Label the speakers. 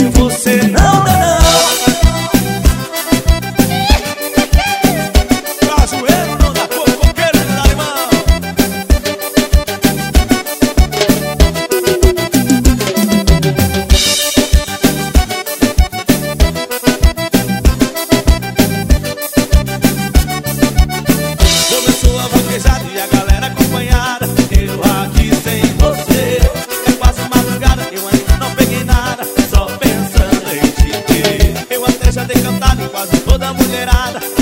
Speaker 1: sem você não dá não. Cajueiro não dá coqueiro não dá limão. Começou a vaquejada e a galera acompanhada, eu aqui sem você. É quase madrugada, eu ainda não peguei nada, só pensando em te ter. Eu até já dei cantada em quase toda a mulherada,